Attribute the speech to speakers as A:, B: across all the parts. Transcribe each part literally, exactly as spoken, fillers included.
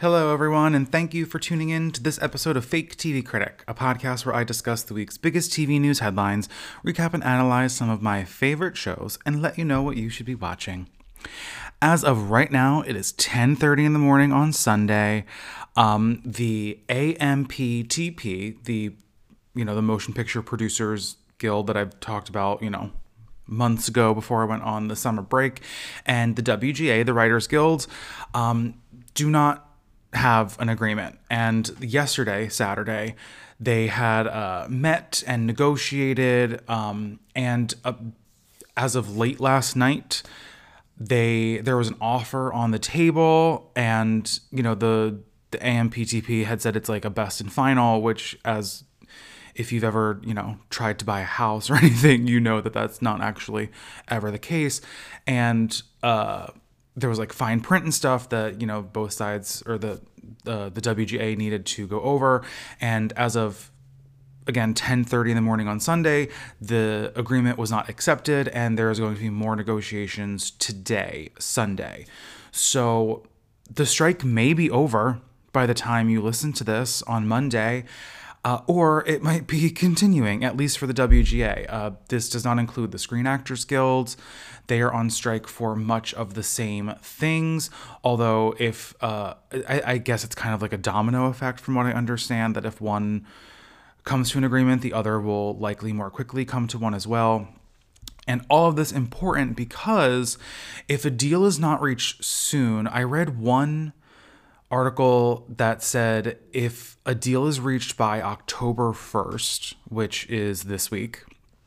A: Hello, everyone, and thank you for tuning in to this episode of Fake T V Critic, a podcast where I discuss the week's biggest T V news headlines, recap and analyze some of my favorite shows, and let you know what you should be watching. As of right now, it is ten thirty in the morning on Sunday. Um, the A M P T P, the you know the Motion Picture Producers Guild that I've talked about, you know, months ago before I went on the summer break, and the W G A, the Writers Guild, um, do not have an agreement. And yesterday, Saturday, they had uh, met and negotiated, um, and uh, as of late last night, they there was an offer on the table, and you know the the A M P T P had said it's like a best and final, which, as if you've ever you know tried to buy a house or anything, you know that that's not actually ever the case. And uh there was like fine print and stuff that, you know, both sides or the uh, the W G A needed to go over. And as of, again, ten thirty in the morning on Sunday, the agreement was not accepted, and there is going to be more negotiations today, Sunday. So the strike may be over by the time you listen to this on Monday. Uh, or it might be continuing, at least for the W G A. Uh, this does not include the Screen Actors Guild. They are on strike for much of the same things. Although, if uh, I, I guess it's kind of like a domino effect, from what I understand, that if one comes to an agreement, the other will likely more quickly come to one as well. And all of this important because if a deal is not reached soon, I read one article that said if a deal is reached by October first, which is this week,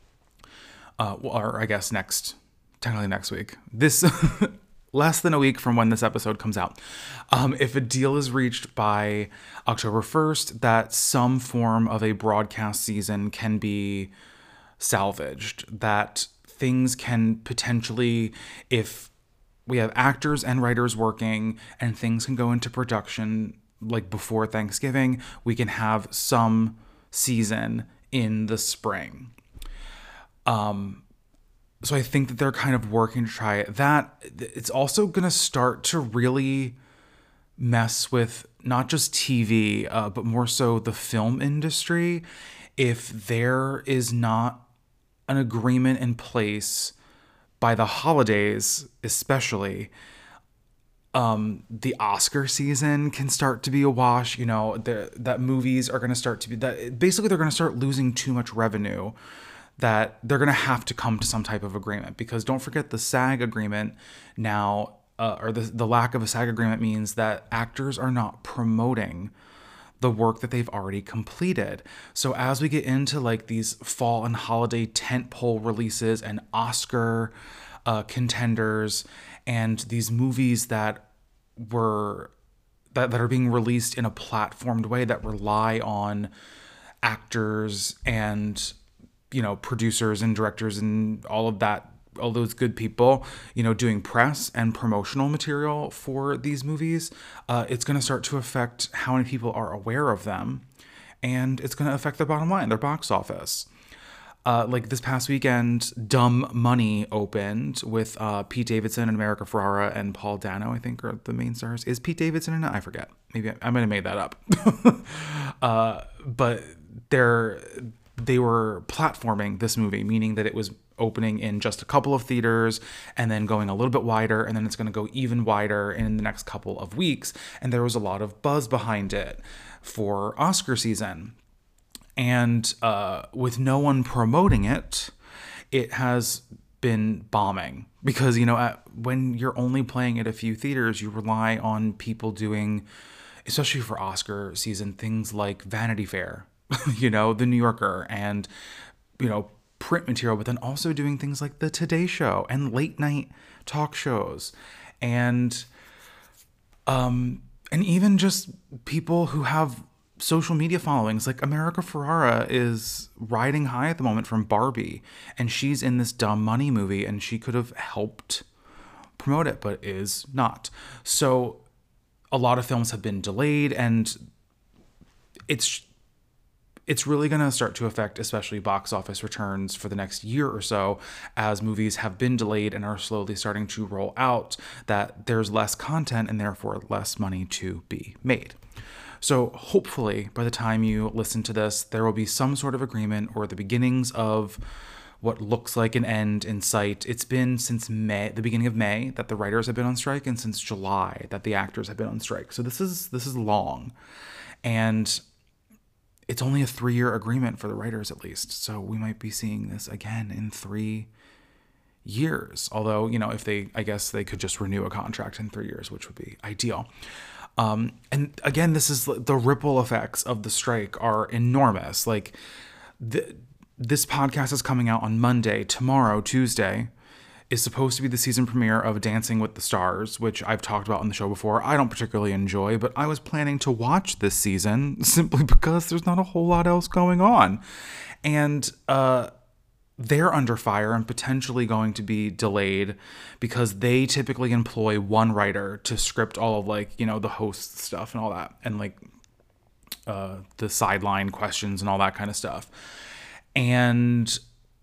A: uh, or I guess next, technically next week, this less than a week from when this episode comes out, um, if a deal is reached by October first, that some form of a broadcast season can be salvaged, that things can potentially, if we have actors and writers working and things can go into production like before Thanksgiving, we can have some season in the spring. Um, so I think that they're kind of working to try it. That it's also going to start to really mess with not just T V, uh, but more so the film industry. If there is not an agreement in place by the holidays, especially, um, the Oscar season can start to be a wash. You know, that movies are going to start to be that basically they're going to start losing too much revenue, that they're going to have to come to some type of agreement. Because don't forget the SAG agreement now, uh, or the the lack of a SAG agreement means that actors are not promoting the work that they've already completed. So as we get into like these fall and holiday tentpole releases and Oscar uh, contenders and these movies that were that, that are being released in a platformed way that rely on actors and, you know, producers and directors and all of that, all those good people, you know, doing press and promotional material for these movies, uh, it's going to start to affect how many people are aware of them, and it's going to affect their bottom line, their box office. Uh, like this past weekend, Dumb Money opened with uh, Pete Davidson and America Ferrara and Paul Dano, I think, are the main stars. Is Pete Davidson in it? I forget. Maybe I, I might have made that up. uh, but they're they were platforming this movie, meaning that it was opening in just a couple of theaters and then going a little bit wider, and then it's going to go even wider in the next couple of weeks. And there was a lot of buzz behind it for Oscar season. And uh, with no one promoting it, it has been bombing. Because, you know, at, when you're only playing at a few theaters, you rely on people doing, especially for Oscar season, things like Vanity Fair, you know, The New Yorker, and, you know, print material, but then also doing things like the Today Show and late night talk shows, and um and even just people who have social media followings. Like America Ferrara is riding high at the moment from Barbie, and she's in this Dumb Money movie, and she could have helped promote it, but is not. So a lot of films have been delayed, and it's it's really going to start to affect especially box office returns for the next year or so, as movies have been delayed and are slowly starting to roll out, that there's less content and therefore less money to be made. So hopefully by the time you listen to this, there will be some sort of agreement or the beginnings of what looks like an end in sight. It's been since May, the beginning of May, that the writers have been on strike, and since July that the actors have been on strike. So this is this is long. And it's only a three-year agreement for the writers, at least. So we might be seeing this again in three years. Although, you know, if they, I guess they could just renew a contract in three years, which would be ideal. Um, and again, this is the ripple effects of the strike are enormous. Like, the, this podcast is coming out on Monday. Tomorrow, Tuesday, is supposed to be the season premiere of Dancing with the Stars, which I've talked about on the show before. I don't particularly enjoy, but I was planning to watch this season simply because there's not a whole lot else going on. And uh, they're under fire and potentially going to be delayed because they typically employ one writer to script all of, like, you know, the host stuff and all that, and like uh, the sideline questions and all that kind of stuff. And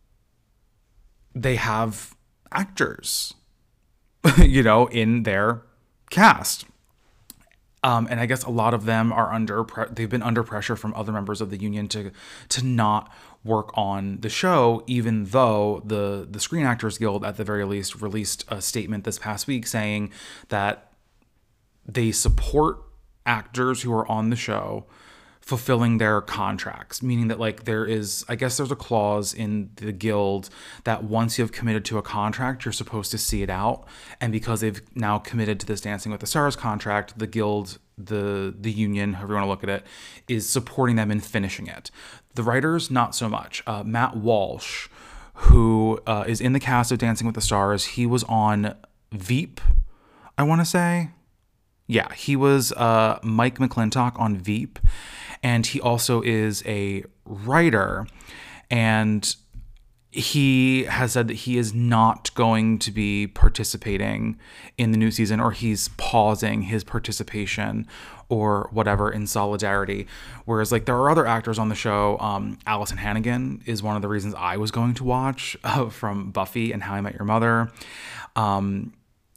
A: they have actors, you know, in their cast. Um, and I guess a lot of them are under, pre- they've been under pressure from other members of the union to, to not work on the show, even though the, the Screen Actors Guild, at the very least, released a statement this past week saying that they support actors who are on the show fulfilling their contracts, meaning that, like, there is, I guess there's a clause in the guild that once you have committed to a contract, you're supposed to see it out. And because they've now committed to this Dancing with the Stars contract, the guild, the the union, however you want to look at it, is supporting them in finishing it. The writers, not so much. Uh, Matt Walsh, who uh, is in the cast of Dancing with the Stars, he was on Veep, I want to say. Yeah, he was uh, Mike McClintock on Veep. And he also is a writer, and he has said that he is not going to be participating in the new season, or he's pausing his participation or whatever in solidarity. Whereas, like, there are other actors on the show. Um, Allison Hannigan is one of the reasons I was going to watch uh, from Buffy and How I Met Your Mother. Um,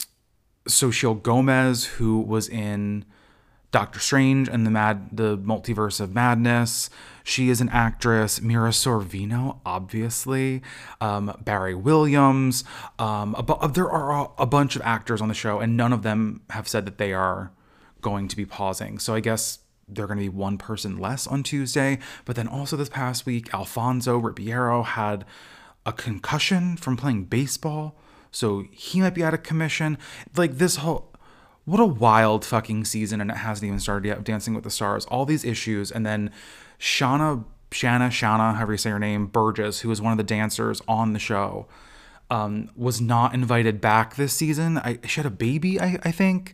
A: Xochitl Gomez, who was in Doctor Strange and the Mad, the Multiverse of Madness. She is an actress. Mira Sorvino, obviously. Um, Barry Williams. Um, a, there are a bunch of actors on the show, and none of them have said that they are going to be pausing. So I guess they're going to be one person less on Tuesday. But then also this past week, Alfonso Ribeiro had a concussion from playing baseball, so he might be out of commission. Like, this whole... What a wild fucking season, and it hasn't even started yet, of Dancing with the Stars. All these issues, and then Shauna, Shanna, Shauna, however you say her name, Burgess, who was one of the dancers on the show, um, was not invited back this season. I, she had a baby, I, I think,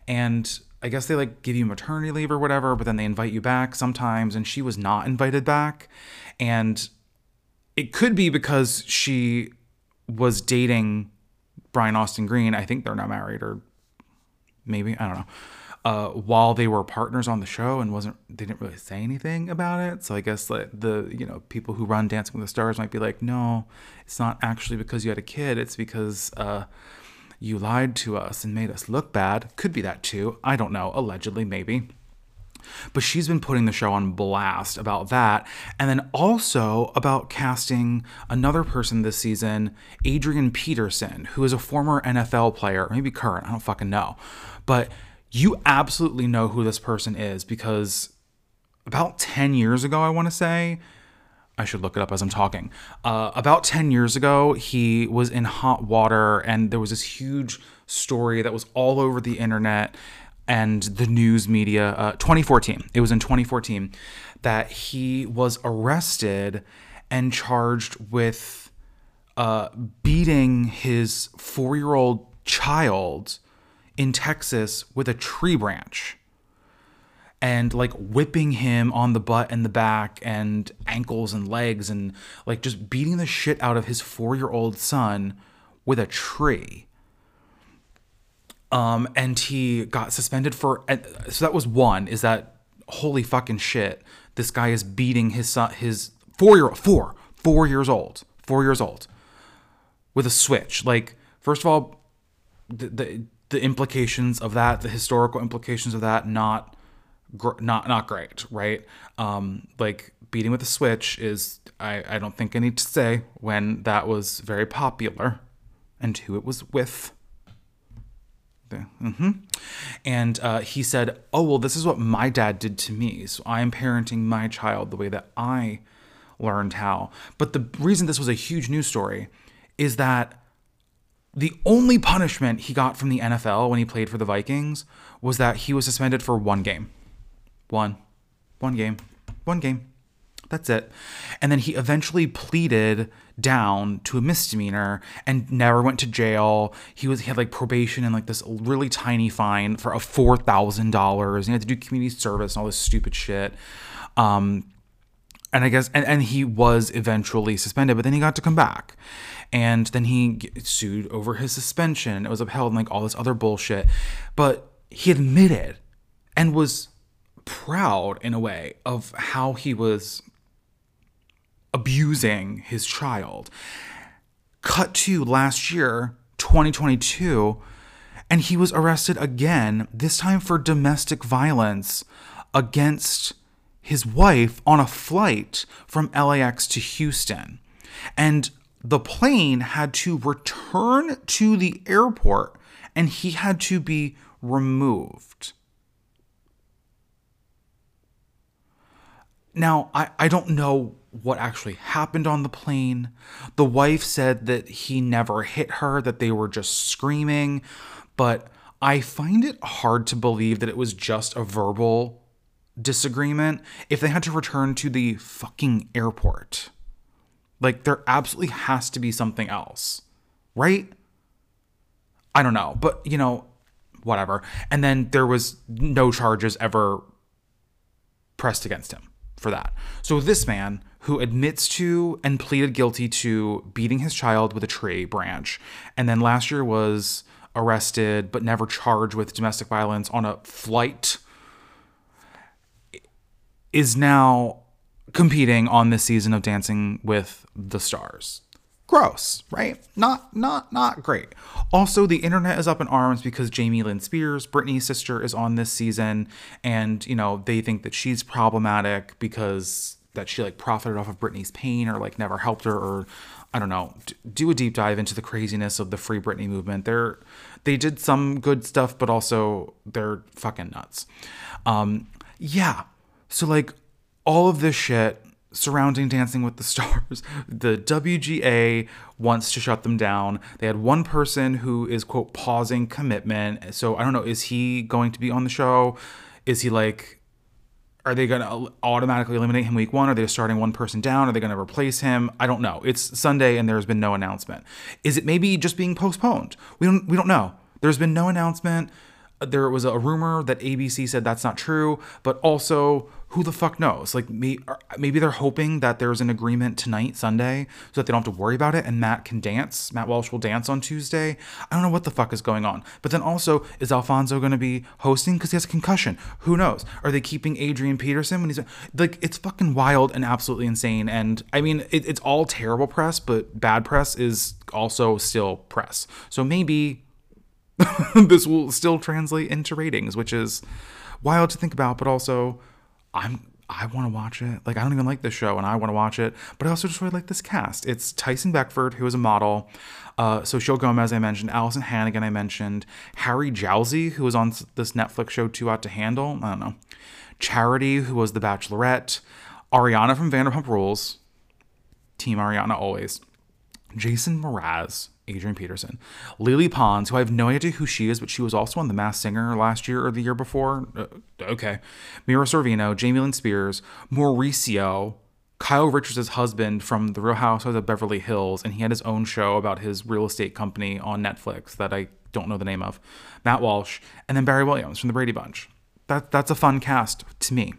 A: and I guess they, like, give you maternity leave or whatever, but then they invite you back sometimes, and she was not invited back. And it could be because she was dating Brian Austin Green. I think they're now married, or maybe, I don't know, uh, while they were partners on the show, and wasn't, they didn't really say anything about it. So I guess, like, the, you know, people who run Dancing with the Stars might be like, no, it's not actually because you had a kid. It's because uh, you lied to us and made us look bad. Could be that too. I don't know. Allegedly, maybe. But she's been putting the show on blast about that. And then also about casting another person this season, Adrian Peterson, who is a former N F L player, or maybe current, I don't fucking know. But you absolutely know who this person is, because about ten years ago, I want to say, I should look it up as I'm talking. Uh, about ten years ago, he was in hot water, and there was this huge story that was all over the internet and the news media. uh, twenty fourteen, it was in twenty fourteen, that he was arrested and charged with uh, beating his four-year-old child in Texas with a tree branch, and, like, whipping him on the butt and the back and ankles and legs, and, like, just beating the shit out of his four-year-old son with a tree. Um, and he got suspended for, so that was one, is that, holy fucking shit, this guy is beating his son, his four-year-old, four, four years old, four years old, with a switch. Like, first of all, the the, the implications of that, the historical implications of that, not not not great, right? Um, like beating with a switch is, I, I don't think I need to say when that was very popular and who it was with. Mm-hmm. And uh, he said, oh, well, this is what my dad did to me. So I'm parenting my child the way that I learned how. But the reason this was a huge news story is that the only punishment he got from the N F L when he played for the Vikings was that he was suspended for one game. One. One game. One game. That's it. And then he eventually pleaded down to a misdemeanor and never went to jail. He was he had like probation and like this really tiny fine for a four thousand dollars. He had to do community service and all this stupid shit. Um, and I guess and, and he was eventually suspended, but then he got to come back. And then he sued over his suspension. It was upheld and like all this other bullshit. But he admitted and was proud in a way of how he was abusing his child. Cut to last year, twenty twenty-two, and he was arrested again, this time for domestic violence against his wife on a flight from L A X to Houston. And the plane had to return to the airport and he had to be removed. Now, I, I don't know what actually happened on the plane. The wife said that he never hit her, that they were just screaming. But I find it hard to believe that it was just a verbal disagreement if they had to return to the fucking airport. Like, there absolutely has to be something else, right? I don't know, but, you know, whatever. And then there was no charges ever pressed against him for that. So this man who admits to and pleaded guilty to beating his child with a tree branch, and then last year was arrested but never charged with domestic violence on a flight, is now competing on this season of Dancing with the Stars. Gross, right? Not, not, not great. Also, the internet is up in arms because Jamie Lynn Spears, Britney's sister, is on this season, and you know they think that she's problematic because that she like profited off of Britney's pain or like never helped her, or I don't know. Do a deep dive into the craziness of the Free Britney movement. They're they did some good stuff, but also they're fucking nuts. Um, yeah. So like all of this shit surrounding Dancing with the Stars, the W G A wants to shut them down. They had one person who is, quote, pausing commitment. So I don't know, is he going to be on the show? Is he like, are they going to automatically eliminate him week one? Are they starting one person down? Are they going to replace him? I don't know. It's Sunday and there's been no announcement. Is it maybe just being postponed? We don't, we don't know. There's been no announcement. There was a rumor that A B C said that's not true, but also who the fuck knows? Like maybe they're hoping that there's an agreement tonight, Sunday, so that they don't have to worry about it and Matt can dance. Matt Walsh will dance on Tuesday. I don't know what the fuck is going on. But then also, is Alfonso going to be hosting because he has a concussion? Who knows? Are they keeping Adrian Peterson when he's like, it's fucking wild and absolutely insane. And I mean, it, it's all terrible press, but bad press is also still press. So maybe this will still translate into ratings, which is wild to think about, but also I'm I want to watch it. Like, I don't even like this show and I want to watch it, but I also just really like this cast. It's Tyson Beckford, who is a model, uh, Sochil Gomez, I mentioned, Allison Hannigan, I mentioned, Harry Jowsey, who was on this Netflix show Too Hot to Handle, I don't know, Charity, who was The Bachelorette, Ariana from Vanderpump Rules, Team Ariana always, Jason Mraz, Adrian Peterson, Lily Pons, who I have no idea who she is, but she was also on The Masked Singer last year or the year before. Uh, okay. Mira Sorvino, Jamie Lynn Spears, Mauricio, Kyle Richards' husband from The Real Housewives of Beverly Hills, and he had his own show about his real estate company on Netflix that I don't know the name of, Matt Walsh, and then Barry Williams from The Brady Bunch. That That's a fun cast to me.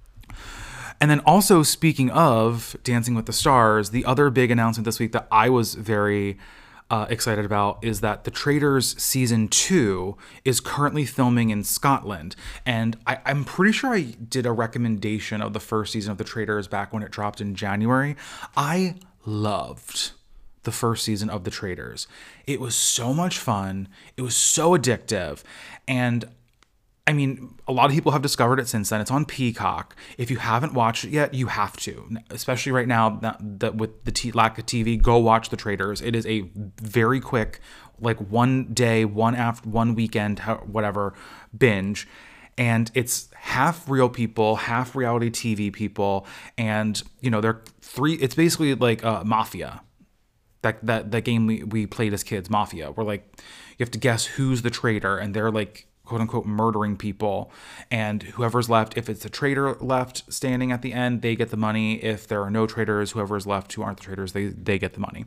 A: And then also, speaking of Dancing with the Stars, the other big announcement this week that I was very uh, excited about is that The Traitors season two is currently filming in Scotland. And I, I'm pretty sure I did a recommendation of the first season of The Traitors back when it dropped in January. I loved the first season of The Traitors. It was so much fun. It was so addictive. And I mean, a lot of people have discovered it since then. It's on Peacock. If you haven't watched it yet, you have to. Especially right now that, that with the t- lack of T V, go watch The Traitors. It is a very quick, like one day, one after one weekend, whatever, binge. And it's half real people, half reality T V people. And, you know, they're three, it's basically like uh, Mafia. That, that, that game we, we played as kids, Mafia, where like you have to guess who's the traitor, and they're like, quote unquote, murdering people, and whoever's left, if it's a traitor left standing at the end, they get the money. If there are no traitors, whoever's left who aren't the traitors, they they get the money.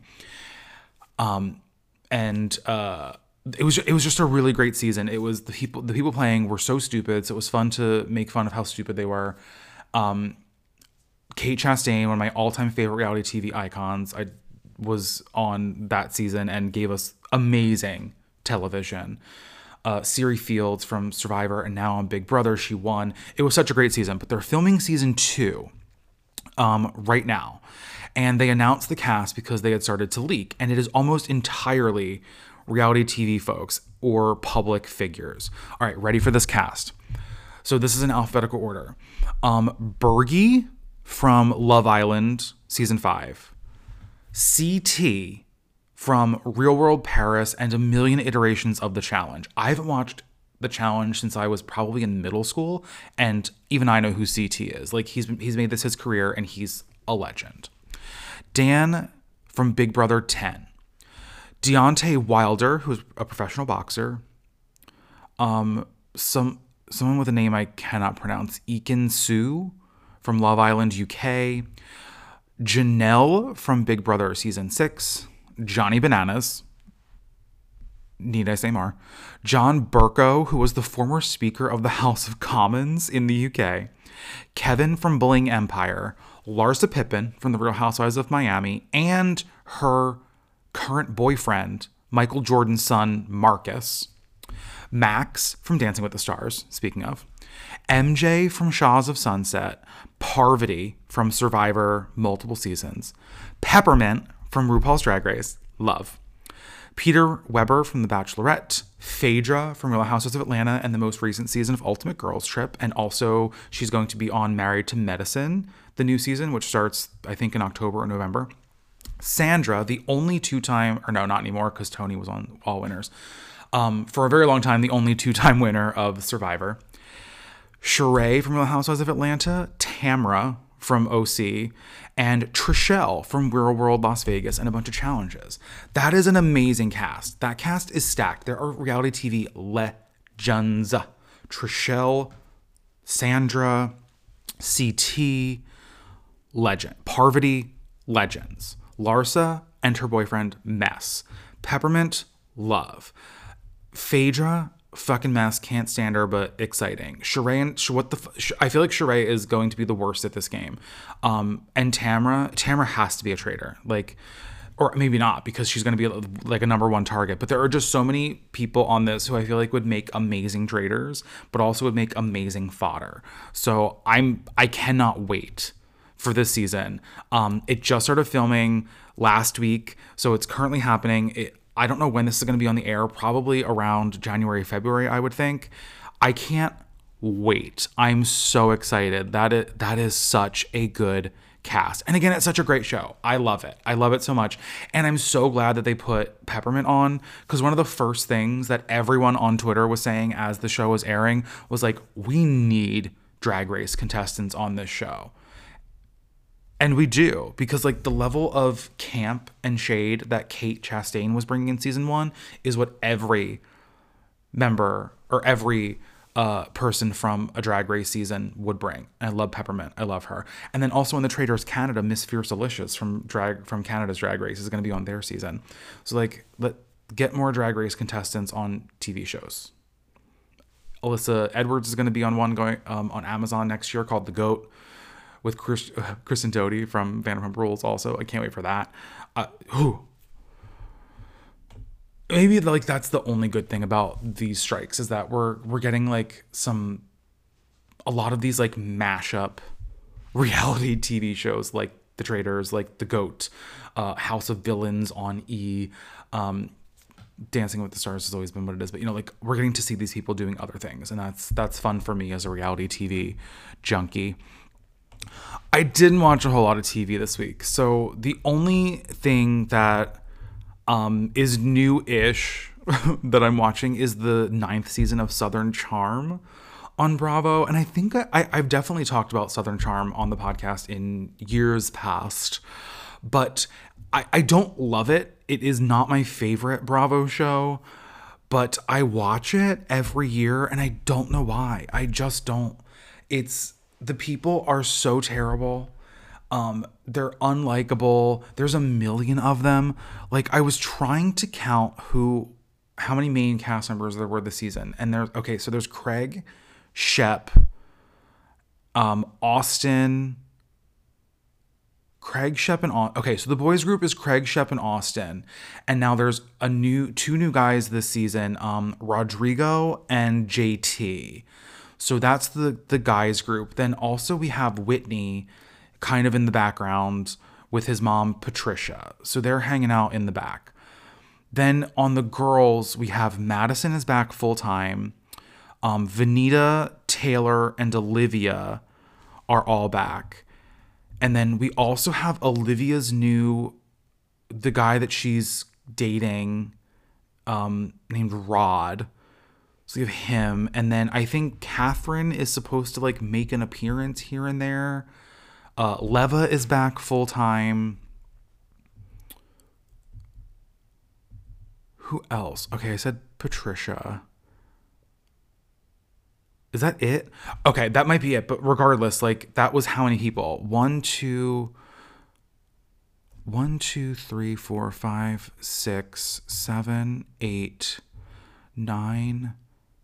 A: Um, and uh, it was it was just a really great season. It was the people the people playing were so stupid, so it was fun to make fun of how stupid they were. Um, Kate Chastain, one of my all-time favorite reality T V icons, I was on that season and gave us amazing television. Uh, Siri Fields from Survivor and now on Big Brother, she won. It was such a great season, but they're filming season two um, right now. And they announced the cast because they had started to leak. And it is almost entirely reality T V folks or public figures. All right, ready for this cast. So this is in alphabetical order. Um, Bergie from Love Island season five. C T from Real World Paris and a million iterations of The Challenge. I haven't watched The Challenge since I was probably in middle school, and even I know who C T is. Like, he's he's made this his career, and he's a legend. Dan from Big Brother ten. Deontay Wilder, who's a professional boxer. Um, some someone with a name I cannot pronounce. Ekin Su from Love Island U K. Janelle from Big Brother season six. Johnny Bananas. Need I say more? John Burko, who was the former Speaker of the House of Commons in the U K. Kevin from Bullying Empire. Larsa Pippen from The Real Housewives of Miami. And her current boyfriend, Michael Jordan's son, Marcus. Max from Dancing with the Stars, speaking of. M J from Shaws of Sunset. Parvati from Survivor, multiple seasons. Peppermint from RuPaul's Drag Race, love. Peter Weber from The Bachelorette. Phaedra from Real Housewives of Atlanta and the most recent season of Ultimate Girls Trip. And also she's going to be on Married to Medicine, the new season, which starts, I think, in October or November. Sandra, the only two-time, or no, not anymore, because Tony was on All Winners. Um, for a very long time, the only two-time winner of Survivor. Sheree from Real Housewives of Atlanta. Tamra from O C. And Trishelle from Real World Las Vegas and a bunch of challenges. That is an amazing cast. That cast is stacked. There are reality T V legends. Trishelle, Sandra, C T, legend. Parvati, legends. Larsa and her boyfriend, mess. Peppermint, love. Phaedra, fucking mess, can't stand her, but exciting. Sheree, and, what the f- I feel like Sheree is going to be the worst at this game. Um, and Tamra, Tamra has to be a traitor. Like, or maybe not, because she's going to be like a number one target. But there are just so many people on this who I feel like would make amazing traitors, but also would make amazing fodder. So I'm, I cannot wait for this season. Um, it just started filming last week, so it's currently happening. It, I don't know when this is going to be on the air, probably around January, February, I would think. I can't wait. I'm so excited. That is, that is such a good cast. And again, it's such a great show. I love it. I love it so much. And I'm so glad that they put Peppermint on, because one of the first things that everyone on Twitter was saying as the show was airing was like, we need Drag Race contestants on this show. And we do, because like the level of camp and shade that Kate Chastain was bringing in season one is what every member or every uh, person from a Drag Race season would bring. And I love Peppermint. I love her. And then also in the Traitors Canada, Miss Fierce Delicious from drag from Canada's Drag Race is going to be on their season. So like, let get more Drag Race contestants on T V shows. Alyssa Edwards is going to be on one going um, on Amazon next year called The Goat, with Chris, uh, Kristen Doty from Vanderpump Rules also. I can't wait for that. Uh, whew. maybe like that's the only good thing about these strikes is that we're we're getting like some a lot of these like mashup reality T V shows like The Traitors, like The Goat, uh, House of Villains on E, um, Dancing with the Stars has always been what it is, but you know, like we're getting to see these people doing other things, and that's that's fun for me as a reality T V junkie. I didn't watch a whole lot of T V this week, so the only thing that um, is new-ish that I'm watching is the ninth season of Southern Charm on Bravo. And I think I, I've definitely talked about Southern Charm on the podcast in years past, but I, I don't love it. It is not my favorite Bravo show, but I watch it every year and I don't know why. I just don't. It's the people are so terrible. Um, they're unlikable. There's a million of them. Like I was trying to count who, how many main cast members there were this season. And there's, okay, so there's Craig, Shep, um, Austin, Craig, Shep, and Austin. Okay, so the boys group is Craig, Shep, and Austin. And now there's a new, two new guys this season, um, Rodrigo and J T. So that's the, the guys group. Then also we have Whitney kind of in the background with his mom, Patricia. So they're hanging out in the back. Then on the girls, we have Madison is back full time. Um, Vanita, Taylor, and Olivia are all back. And then we also have Olivia's new, the guy that she's dating, um, named Rod. So you have him. And then I think Catherine is supposed to like make an appearance here and there. Uh, Leva is back full time. Who else? Okay, I said Patricia. Is that it? Okay, that might be it. But regardless, like that was how many people? One, two, one, two, three, four, five, six, seven, eight, nine,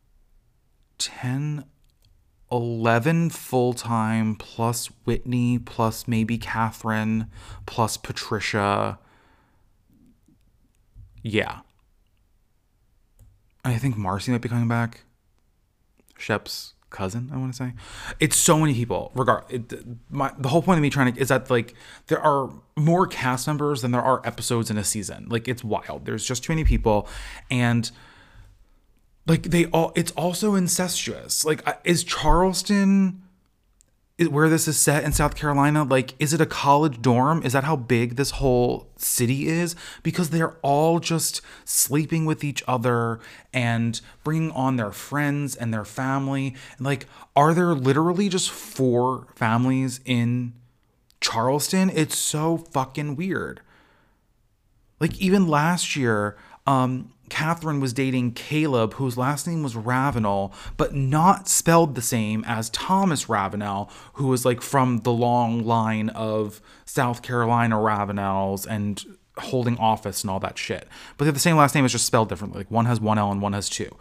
A: ten, eleven full-time plus Whitney plus maybe Catherine plus Patricia. Yeah. I think Marcy might be coming back. Shep's cousin, I want to say. It's so many people. Regard it, my the whole point of me trying to is that like there are more cast members than there are episodes in a season. Like it's wild. There's just too many people, and like they all. It's also incestuous. Like is Charleston, where this is set in South Carolina, like is it a college dorm? Is that how big this whole city is? Because they're all just sleeping with each other and bringing on their friends and their family. And like, are there literally just four families in Charleston? It's so fucking weird. Like even last year, um, Catherine was dating Caleb, whose last name was Ravenel, but not spelled the same as Thomas Ravenel, who was like from the long line of South Carolina Ravenels and holding office and all that shit. But they have the same last name, it's just spelled differently. Like one has one L and one has two.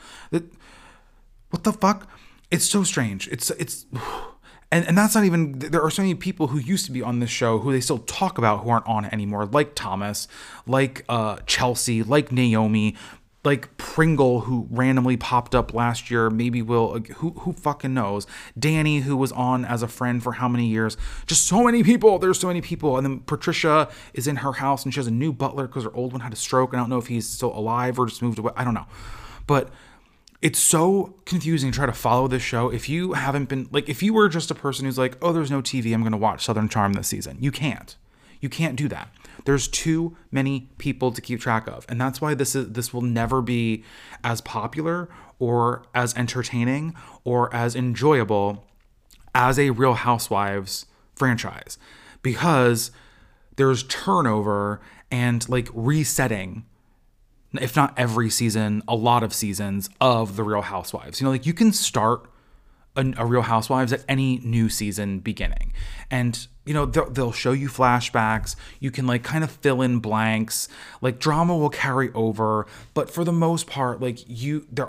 A: What the fuck? It's so strange. It's it's and and that's not even, there are so many people who used to be on this show who they still talk about who aren't on it anymore, like Thomas, like uh, Chelsea, like Naomi, like Pringle, who randomly popped up last year, maybe will, who who fucking knows, Danny, who was on as a friend for how many years, just so many people, there's so many people. And then Patricia is in her house and she has a new butler because her old one had a stroke, and I don't know if he's still alive or just moved away, I don't know. But it's so confusing to try to follow this show. If you haven't been, like, if you were just a person who's like, oh, there's no T V, I'm going to watch Southern Charm this season. You can't. You can't do that. There's too many people to keep track of. And that's why this is this will never be as popular or as entertaining or as enjoyable as a Real Housewives franchise. Because there's turnover and, like, resetting, if not every season, a lot of seasons of the Real Housewives. You know, like you can start a, a Real Housewives at any new season beginning. And, you know, they'll, they'll show you flashbacks. You can like kind of fill in blanks. Like drama will carry over. But for the most part, like you, there are,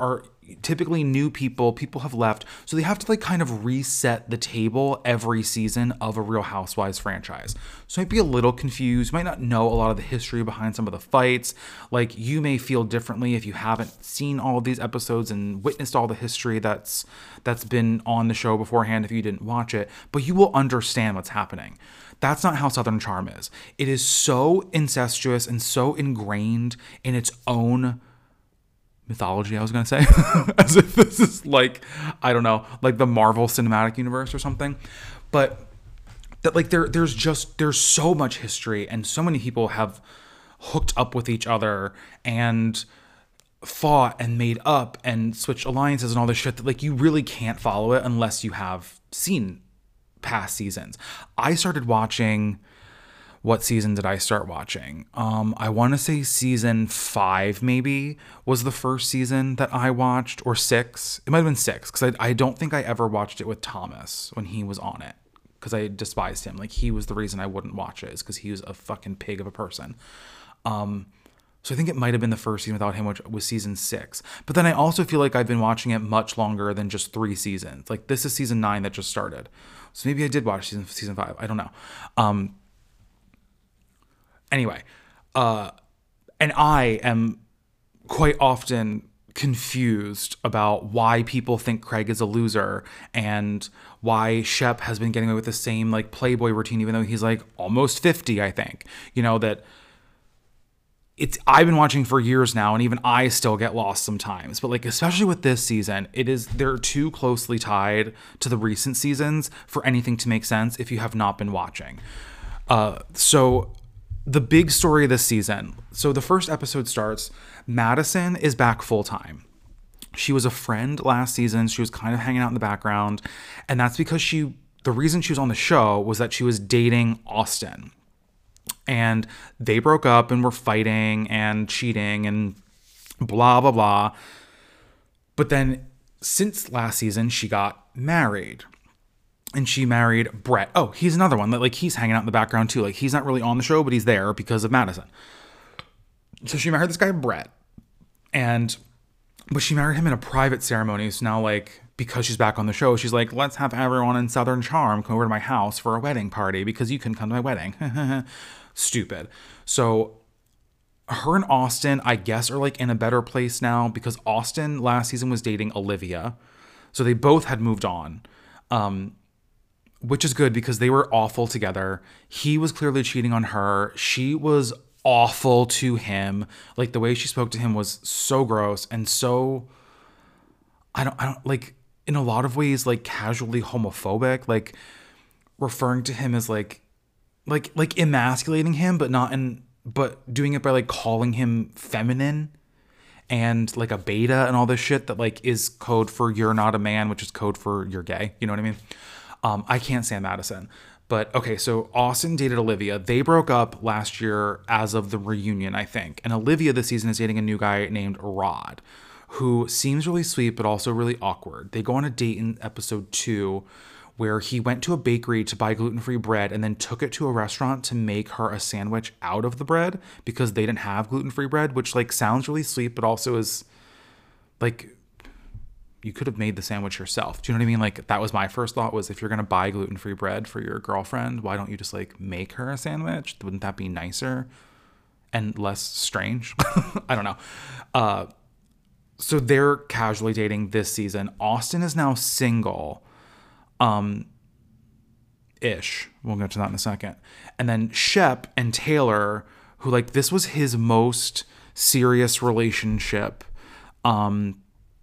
A: typically new people, people have left. So they have to like kind of reset the table every season of a Real Housewives franchise. So you might be a little confused, you might not know a lot of the history behind some of the fights. Like you may feel differently if you haven't seen all of these episodes and witnessed all the history that's that's been on the show beforehand if you didn't watch it, but you will understand what's happening. That's not how Southern Charm is. It is so incestuous and so ingrained in its own mythology, I was going to say, as if this is like, I don't know, like the Marvel Cinematic Universe or something. But that like there there's just, there's so much history and so many people have hooked up with each other and fought and made up and switched alliances and all this shit that like you really can't follow it unless you have seen past seasons. I started watching, what season did I start watching? Um, I want to say season five maybe was the first season that I watched, or six. It might have been six because I, I don't think I ever watched it with Thomas when he was on it because I despised him. Like he was the reason I wouldn't watch it, is because he was a fucking pig of a person. Um, so I think it might have been the first season without him, which was season six. But then I also feel like I've been watching it much longer than just three seasons. Like this is season nine that just started. So maybe I did watch season season five. I don't know. Um, anyway, uh, and I am quite often confused about why people think Craig is a loser and why Shep has been getting away with the same like Playboy routine, even though he's like almost fifty, I think. You know, that it's, I've been watching for years now, and even I still get lost sometimes. But like, especially with this season, it is, they're too closely tied to the recent seasons for anything to make sense if you have not been watching. Uh, so the big story of this season. So the first episode starts, Madison is back full time. She was a friend last season. She was kind of hanging out in the background. And that's because she, the reason she was on the show was that she was dating Austin. And they broke up and were fighting and cheating and blah, blah, blah. But then since last season, she got married. And she married Brett. Oh, he's another one. Like, he's hanging out in the background too. Like, he's not really on the show, but he's there because of Madison. So she married this guy, Brett. And, but she married him in a private ceremony. So now, like, because she's back on the show, she's like, let's have everyone in Southern Charm come over to my house for a wedding party because you can come to my wedding. Stupid. So her and Austin, I guess, are like in a better place now because Austin last season was dating Olivia. So they both had moved on, um, which is good because they were awful together. He was clearly cheating on her. She was awful to him. Like the way she spoke to him was so gross and so, I don't, I don't like in a lot of ways, like casually homophobic, like referring to him as like, like like emasculating him, but not in, but doing it by like calling him feminine and like a beta and all this shit that like is code for you're not a man, which is code for you're gay. You know what I mean? Um, I can't stand Madison. But okay, so Austin dated Olivia. They broke up last year as of the reunion, I think. And Olivia this season is dating a new guy named Rod, who seems really sweet, but also really awkward. They go on a date in episode two where he went to a bakery to buy gluten-free bread and then took it to a restaurant to make her a sandwich out of the bread because they didn't have gluten-free bread, which like sounds really sweet, but also is like, you could have made the sandwich yourself. Do you know what I mean? Like that was my first thought, was if you're going to buy gluten-free bread for your girlfriend, why don't you just like make her a sandwich? Wouldn't that be nicer and less strange? I don't know. Uh, so they're casually dating this season. Austin is now single. Um, ish. We'll get to that in a second. And then Shep and Taylor, who like, this was his most serious relationship. Um,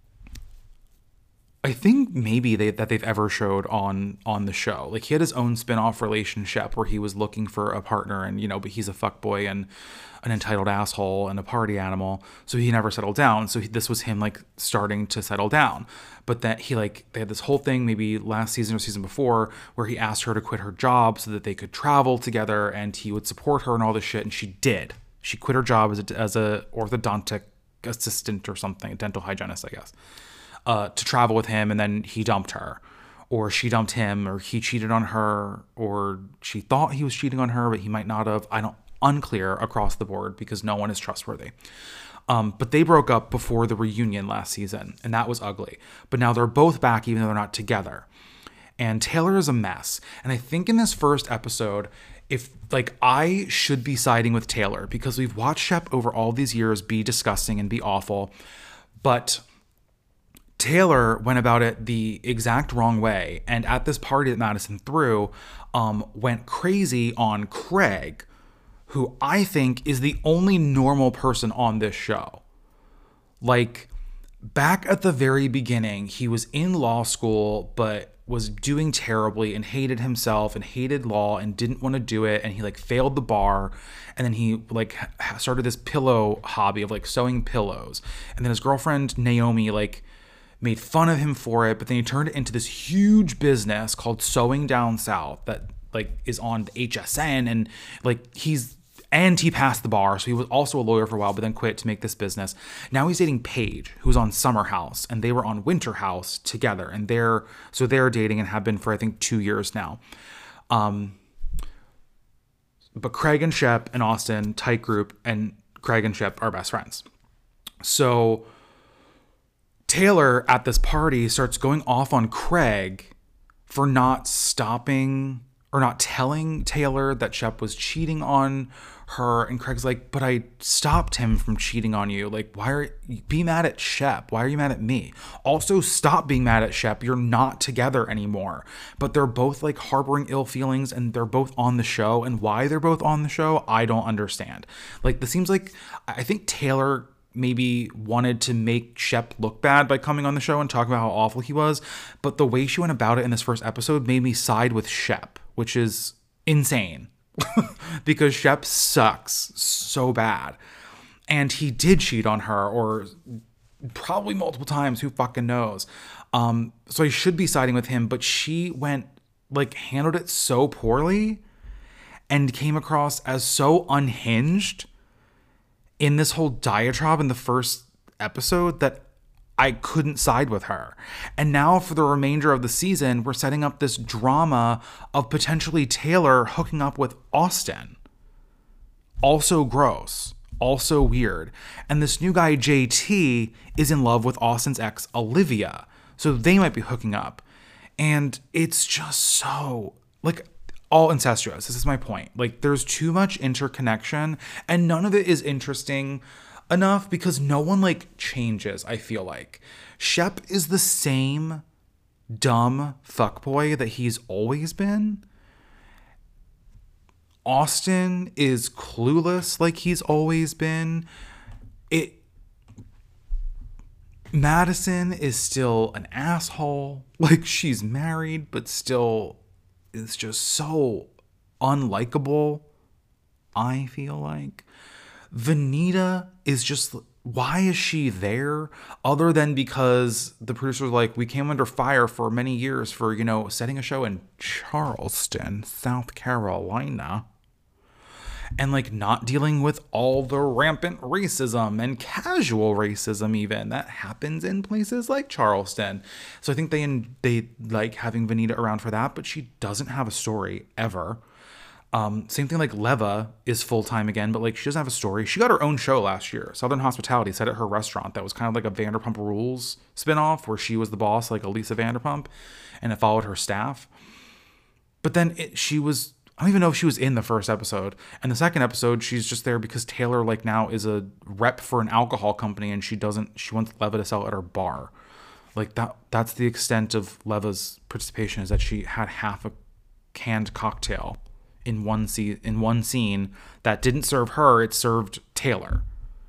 A: I think maybe they, that they've ever showed on, on the show. Like he had his own spin-off relationship where he was looking for a partner and, you know, but he's a fuckboy and an entitled asshole and a party animal. So he never settled down. So he, this was him like starting to settle down. But that he like, they had this whole thing maybe last season or season before where he asked her to quit her job so that they could travel together and he would support her and all this shit. And she did. She quit her job as a, as a orthodontic assistant or something, a dental hygienist, I guess, uh, to travel with him. And then he dumped her, or she dumped him, or he cheated on her, or she thought he was cheating on her, but he might not have. I don't, unclear across the board because no one is trustworthy. Um, but they broke up before the reunion last season, and that was ugly. But now they're both back, even though they're not together. And Taylor is a mess. And I think in this first episode, if like I should be siding with Taylor because we've watched Shep over all these years be disgusting and be awful. But Taylor went about it the exact wrong way. And at this party that Madison threw, um, went crazy on Craig, who I think is the only normal person on this show. Like, back at the very beginning, he was in law school, but was doing terribly and hated himself and hated law and didn't want to do it. And he like failed the bar. And then he like started this pillow hobby of like sewing pillows. And then his girlfriend, Naomi, like made fun of him for it. But then he turned it into this huge business called Sewing Down South that like is on H S N. And like he's, and he passed the bar, so he was also a lawyer for a while, but then quit to make this business. Now he's dating Paige, who's on Summer House, and they were on Winter House together, and they're so they're dating and have been for I think two years now. Um, but Craig and Shep and Austin, tight group, and Craig and Shep are best friends. So Taylor at this party starts going off on Craig for not stopping or not telling Taylor that Shep was cheating on her. And Craig's like, but I stopped him from cheating on you. Like, why are you be mad at Shep? Why are you mad at me? Also, stop being mad at Shep. You're not together anymore. But they're both like harboring ill feelings and they're both on the show. And why they're both on the show, I don't understand. Like, this seems like, I think Taylor maybe wanted to make Shep look bad by coming on the show and talking about how awful he was. But the way she went about it in this first episode made me side with Shep, which is insane because Shep sucks so bad. And he did cheat on her, or probably multiple times, who fucking knows. Um, so I should be siding with him, but she went, like, handled it so poorly and came across as so unhinged in this whole diatribe in the first episode that I couldn't side with her. And now for the remainder of the season, we're setting up this drama of potentially Taylor hooking up with Austin. Also gross. Also weird. And this new guy, J T, is in love with Austin's ex, Olivia. So they might be hooking up. And it's just so, like, all incestuous. This is my point. Like, there's too much interconnection, and none of it is interesting enough because no one like changes. I feel like Shep is the same dumb fuckboy that he's always been. Austin is clueless like he's always been. It Madison is still an asshole. Like, she's married but still is just so unlikable, I feel like. Venita is just, why is she there other than because the producers like, we came under fire for many years for, you know, setting a show in Charleston, South Carolina, and like not dealing with all the rampant racism and casual racism even that happens in places like Charleston. So I think they they like having Venita around for that, but she doesn't have a story ever. Um, same thing, like Leva is full-time again, but like she doesn't have a story. She got her own show last year, Southern Hospitality, set at her restaurant. That was kind of like a Vanderpump Rules spinoff where she was the boss, like Elisa Vanderpump, and it followed her staff. But then it, she was, I don't even know if she was in the first episode. And the second episode, she's just there because Taylor like now is a rep for an alcohol company and she doesn't, she wants Leva to sell at her bar. Like that, that's the extent of Leva's participation, is that she had half a canned cocktail in one scene, in one scene that didn't serve her, it served Taylor.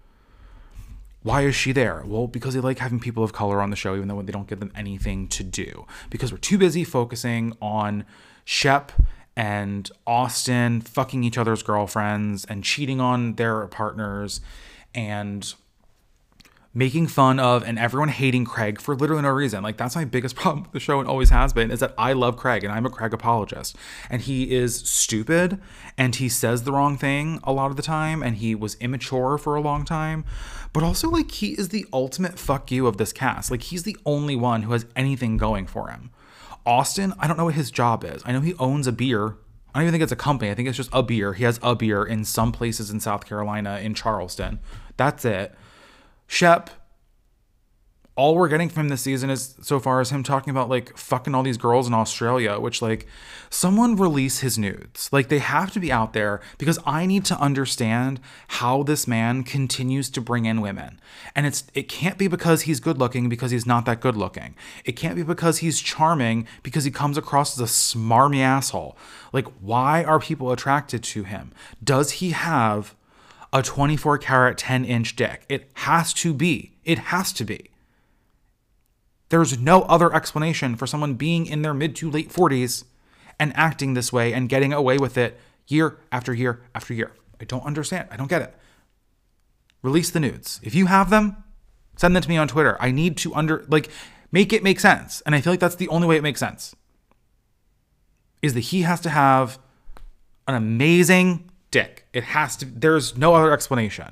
A: Why is she there? Well, because they like having people of color on the show, even though they don't give them anything to do. Because we're too busy focusing on Shep and Austin fucking each other's girlfriends and cheating on their partners and making fun of and everyone hating Craig for literally no reason. Like, that's my biggest problem with the show and always has been, is that I love Craig and I'm a Craig apologist. And he is stupid and he says the wrong thing a lot of the time and he was immature for a long time. But also, like, he is the ultimate fuck you of this cast. Like, he's the only one who has anything going for him. Austin, I don't know what his job is. I know he owns a beer. I don't even think it's a company. I think it's just a beer. He has a beer in some places in South Carolina, in Charleston. That's it. Shep, all we're getting from him this season is so far is him talking about like fucking all these girls in Australia, which like someone release his nudes. Like they have to be out there because I need to understand how this man continues to bring in women. And it's it can't be because he's good looking because he's not that good looking. It can't be because he's charming because he comes across as a smarmy asshole. Like why are people attracted to him? Does he have a twenty-four karat ten inch dick? It has to be. It has to be. There's no other explanation for someone being in their mid to late forties and acting this way and getting away with it year after year after year. I don't understand. I don't get it. Release the nudes. If you have them, send them to me on Twitter. I need to under, like, make it make sense. And I feel like that's the only way it makes sense. Is that he has to have an amazing dick. It has to, there's no other explanation.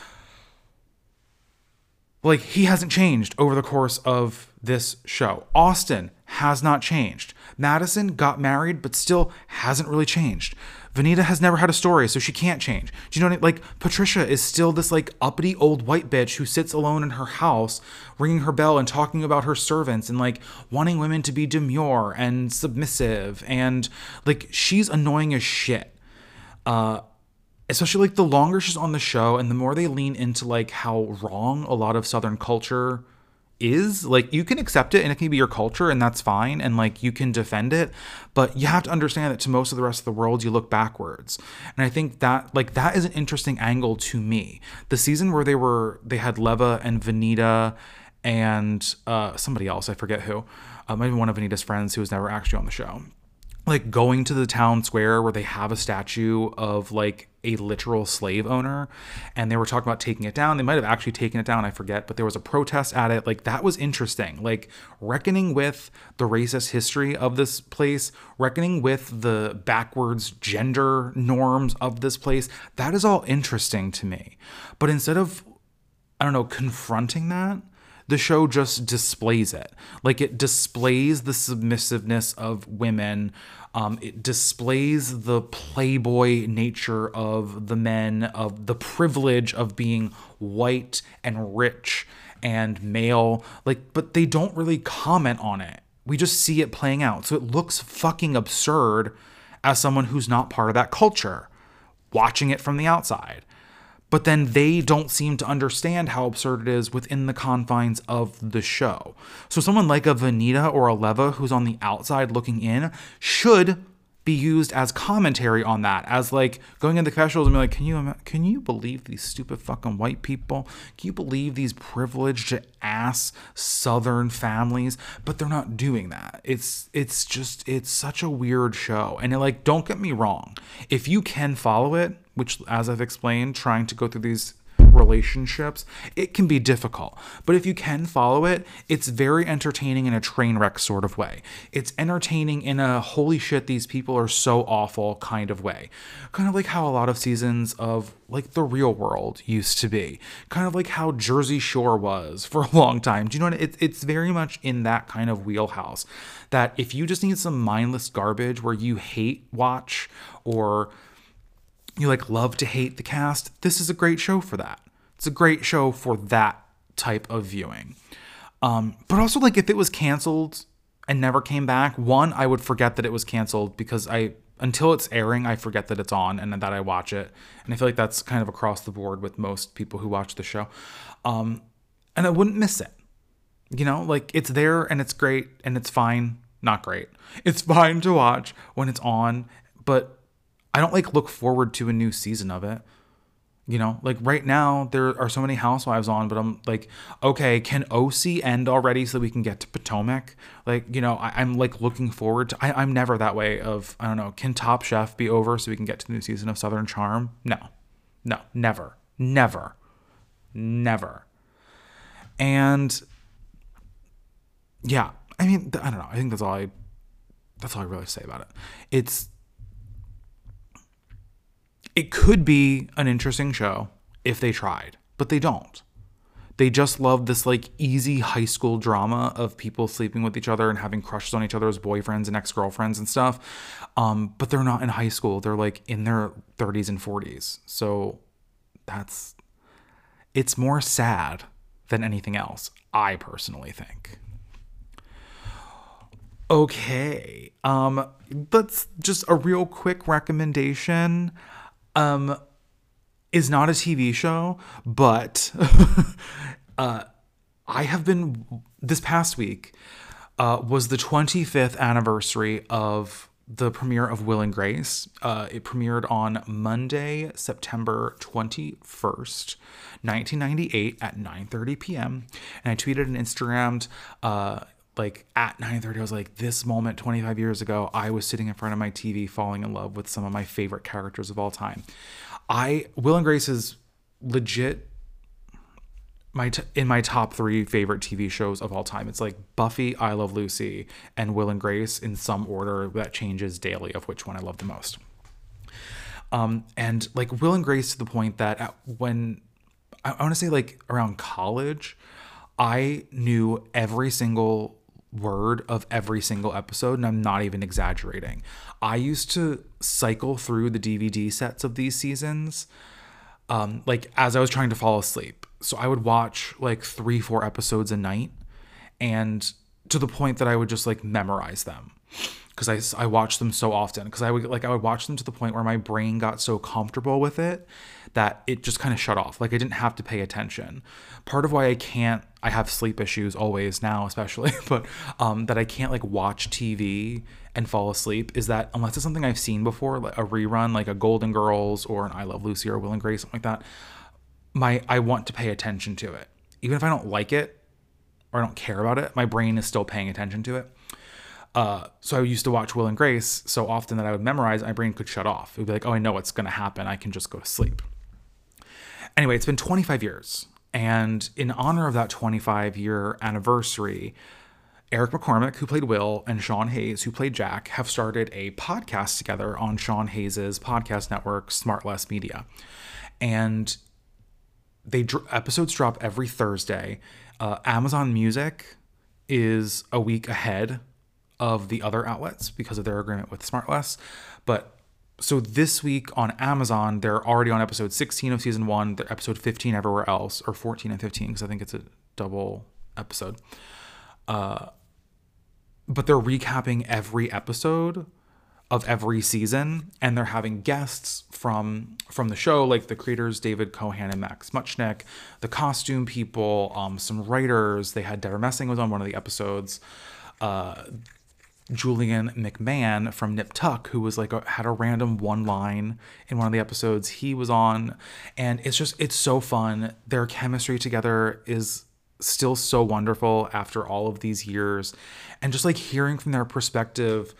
A: Like, he hasn't changed over the course of this show. Austin has not changed. Madison got married, but still hasn't really changed. Vanita has never had a story, so she can't change. Do you know what I mean? Like, Patricia is still this, like, uppity old white bitch who sits alone in her house, ringing her bell and talking about her servants and, like, wanting women to be demure and submissive. And, like, she's annoying as shit. Uh... Especially like the longer she's on the show and the more they lean into like how wrong a lot of Southern culture is, like you can accept it and it can be your culture and that's fine. And like you can defend it, but you have to understand that to most of the rest of the world, you look backwards. And I think that like that is an interesting angle to me. The season where they were, they had Leva and Vanita and uh, somebody else, I forget who, uh, maybe one of Vanita's friends who was never actually on the show. Like going to the town square where they have a statue of like a literal slave owner and they were talking about taking it down. They might have actually taken it down. I forget, but there was a protest at it. Like that was interesting. Like reckoning with the racist history of this place, reckoning with the backwards gender norms of this place. That is all interesting to me. But instead of, I don't know, confronting that, the show just displays it. Like it displays the submissiveness of women. Um, it displays the playboy nature of the men, of the privilege of being white and rich and male. Like, but they don't really comment on it. We just see it playing out. So it looks fucking absurd as someone who's not part of that culture, watching it from the outside. But then they don't seem to understand how absurd it is within the confines of the show. So someone like a Vanita or a Leva who's on the outside looking in should be used as commentary on that, as like going into confessionals and be like, can you can you believe these stupid fucking white people? Can you believe these privileged ass Southern families? But they're not doing that. It's it's just it's such a weird show. And it, like, don't get me wrong, if you can follow it, which as I've explained, trying to go through these relationships, it can be difficult. But if you can follow it, it's very entertaining in a train wreck sort of way. It's entertaining in a holy shit, these people are so awful kind of way. Kind of like how a lot of seasons of like The Real World used to be. Kind of like how Jersey Shore was for a long time. Do you know what? It, it's very much in that kind of wheelhouse. That if you just need some mindless garbage where you hate watch or you like love to hate the cast, this is a great show for that. It's a great show for that type of viewing. Um, but also, like, if it was canceled and never came back, one, I would forget that it was canceled because I, until it's airing, I forget that it's on and that I watch it. And I feel like that's kind of across the board with most people who watch the show. Um, and I wouldn't miss it. You know, like, it's there and it's great and it's fine. Not great. It's fine to watch when it's on, but I don't like look forward to a new season of it. You know, like right now there are so many Housewives on, but I'm like, okay, can O C end already so we can get to Potomac? Like, you know, I, I'm like looking forward to, I, I'm never that way of, I don't know, can Top Chef be over so we can get to the new season of Southern Charm? No, no, never, never, never. And yeah, I mean, I don't know. I think that's all I, that's all I really say about it. It's, It could be an interesting show if they tried, but they don't. They just love this like easy high school drama of people sleeping with each other and having crushes on each other's boyfriends and ex-girlfriends and stuff. Um, but they're not in high school. They're like in their thirties and forties. So that's, it's more sad than anything else, I personally think. Okay, um, let's just a real quick recommendation. Um, is not a T V show, but uh, I have been this past week uh, was the twenty-fifth anniversary of the premiere of Will and Grace. Uh, it premiered on Monday, September twenty-first, nineteen ninety-eight at nine thirty p.m. And I tweeted and Instagrammed uh, like at nine thirty. I was like, this moment twenty-five years ago, I was sitting in front of my T V falling in love with some of my favorite characters of all time. I Will and Grace is legit my t- in my top three favorite T V shows of all time. It's like Buffy, I Love Lucy, and Will and Grace in some order that changes daily of which one I love the most. Um, and like Will and Grace to the point that at, when I, I want to say like around college, I knew every single word of every single episode, and I'm not even exaggerating. I used to cycle through the D V D sets of these seasons um, like as I was trying to fall asleep. So I would watch like three, four episodes a night, and to the point that I would just like memorize them because I, I watched them so often because I would like I would watch them to the point where my brain got so comfortable with it that it just kind of shut off. Like I didn't have to pay attention. Part of why I can't, I have sleep issues always now, especially, but um, that I can't like watch T V and fall asleep is that unless it's something I've seen before, like a rerun, like a Golden Girls or an I Love Lucy or Will and Grace, something like that, my I want to pay attention to it. Even if I don't like it or I don't care about it, my brain is still paying attention to it. Uh, so I used to watch Will and Grace so often that I would memorize, my brain could shut off. It would be like, oh, I know what's going to happen. I can just go to sleep. Anyway, it's been twenty-five years. And in honor of that twenty-five year anniversary, Eric McCormack, who played Will, and Sean Hayes, who played Jack, have started a podcast together on Sean Hayes' podcast network, Smart Less Media. And they episodes drop every Thursday. Uh, Amazon Music is a week ahead of the other outlets because of their agreement with SmartLess. But so this week on Amazon, they're already on episode sixteen of season one. They're episode fifteen everywhere else, or fourteen and fifteen, because I think it's a double episode. Uh, but they're recapping every episode of every season, and they're having guests from from the show, like the creators David Cohan and Max Muchnick, the costume people, um, some writers. They had Deborah Messing was on one of the episodes. Uh, Julian McMahon from Nip Tuck, who was like a, had a random one line in one of the episodes, he was on, and it's just it's so fun. Their chemistry together is still so wonderful after all of these years, and just like hearing from their perspective.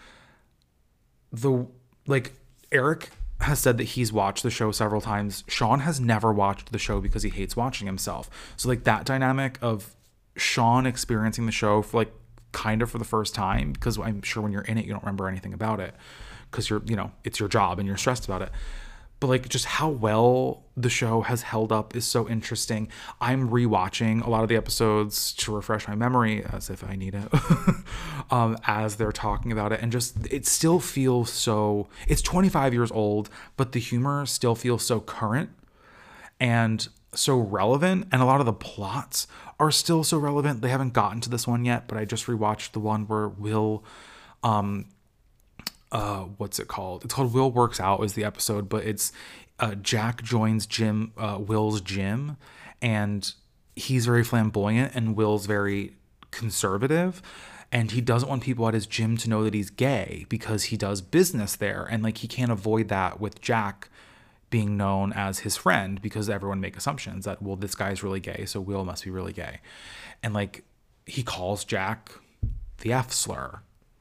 A: The like Eric has said that he's watched the show several times. Sean has never watched the show because he hates watching himself. So like that dynamic of Sean experiencing the show for like kind of for the first time, because I'm sure when you're in it you don't remember anything about it because you're you know it's your job and you're stressed about it. But like just how well the show has held up is so interesting. I'm rewatching a lot of the episodes to refresh my memory, as if I need it, um, as they're talking about it. And just, it still feels so, it's twenty-five years old, but the humor still feels so current and so relevant. And a lot of the plots are still so relevant. They haven't gotten to this one yet, but I just rewatched the one where Will, um, Uh, what's it called? It's called Will Works Out is the episode, but it's uh, Jack joins Jim, uh, Will's gym, and he's very flamboyant and Will's very conservative, and he doesn't want people at his gym to know that he's gay because he does business there, and like he can't avoid that with Jack being known as his friend because everyone make assumptions that, well, this guy's really gay, so Will must be really gay, and like he calls Jack the F slur.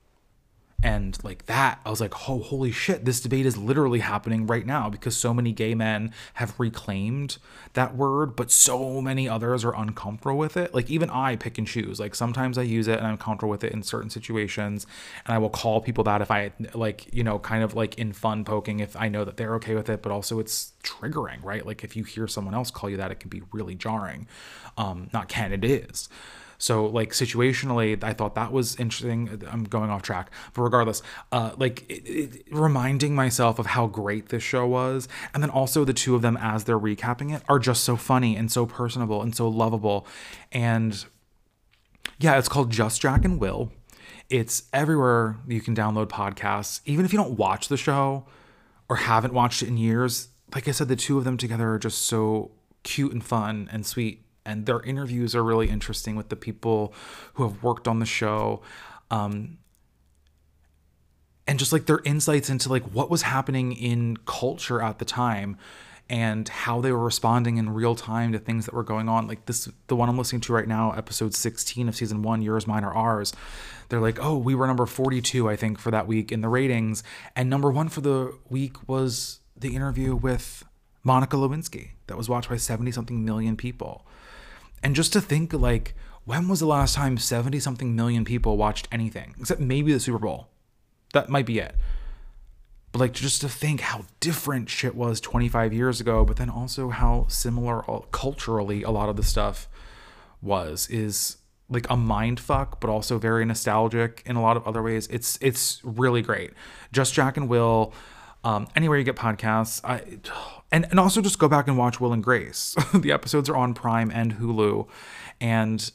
A: And like that, I was like, oh, holy shit, this debate is literally happening right now because so many gay men have reclaimed that word, but so many others are uncomfortable with it. Like even I pick and choose. Like sometimes I use it and I'm comfortable with it in certain situations. And I will call people that if I like, you know, kind of like in fun poking if I know that they're okay with it, but also it's triggering, right? Like if you hear someone else call you that, it can be really jarring. Um, not can, it is. So like situationally, I thought that was interesting. I'm going off track, but regardless, uh, like it, it, reminding myself of how great this show was. And then also the two of them as they're recapping it are just so funny and so personable and so lovable. And yeah, it's called Just Jack and Will. It's everywhere you can download podcasts. Even if you don't watch the show or haven't watched it in years, like I said, the two of them together are just so cute and fun and sweet. And their interviews are really interesting with the people who have worked on the show. Um, and just like their insights into like what was happening in culture at the time and how they were responding in real time to things that were going on. Like this, the one I'm listening to right now, episode sixteen of season one, Yours, Mine, or Ours. They're like, oh, we were number forty-two, I think, for that week in the ratings. And number one for the week was the interview with Monica Lewinsky that was watched by seventy something million people. And just to think, like, when was the last time seventy something million people watched anything? Except maybe the Super Bowl. That might be it. But like, just to think how different shit was twenty-five years ago, but then also how similar culturally a lot of the stuff was, is like a mind fuck, but also very nostalgic in a lot of other ways. It's it's really great. Just Jack and Will, um, anywhere you get podcasts. I and and also just go back and watch Will and Grace. The episodes are on Prime and Hulu, and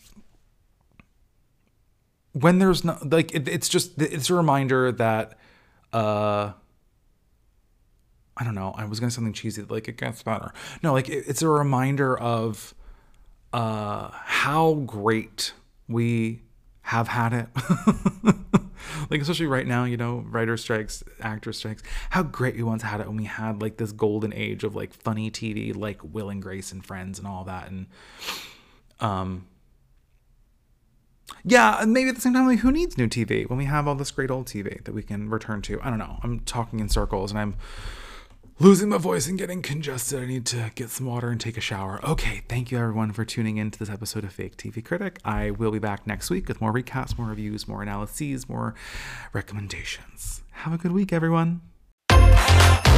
A: when there's no like, it, it's just it's a reminder that. Uh, I don't know. I was going to say something cheesy, like it gets better. No, like it, it's a reminder of uh, how great we have had it. Like, especially right now, you know, writer strikes, actor strikes, how great we once had it when we had like this golden age of like funny T V, like Will and Grace and Friends and all that. And um, yeah, and maybe at the same time, like, who needs new T V when we have all this great old T V that we can return to? I don't know. I'm talking in circles and I'm losing my voice and getting congested. I need to get some water and take a shower. Okay, thank you everyone for tuning in to this episode of Fake T V Critic. I will be back next week with more recaps, more reviews, more analyses, more recommendations. Have a good week, everyone.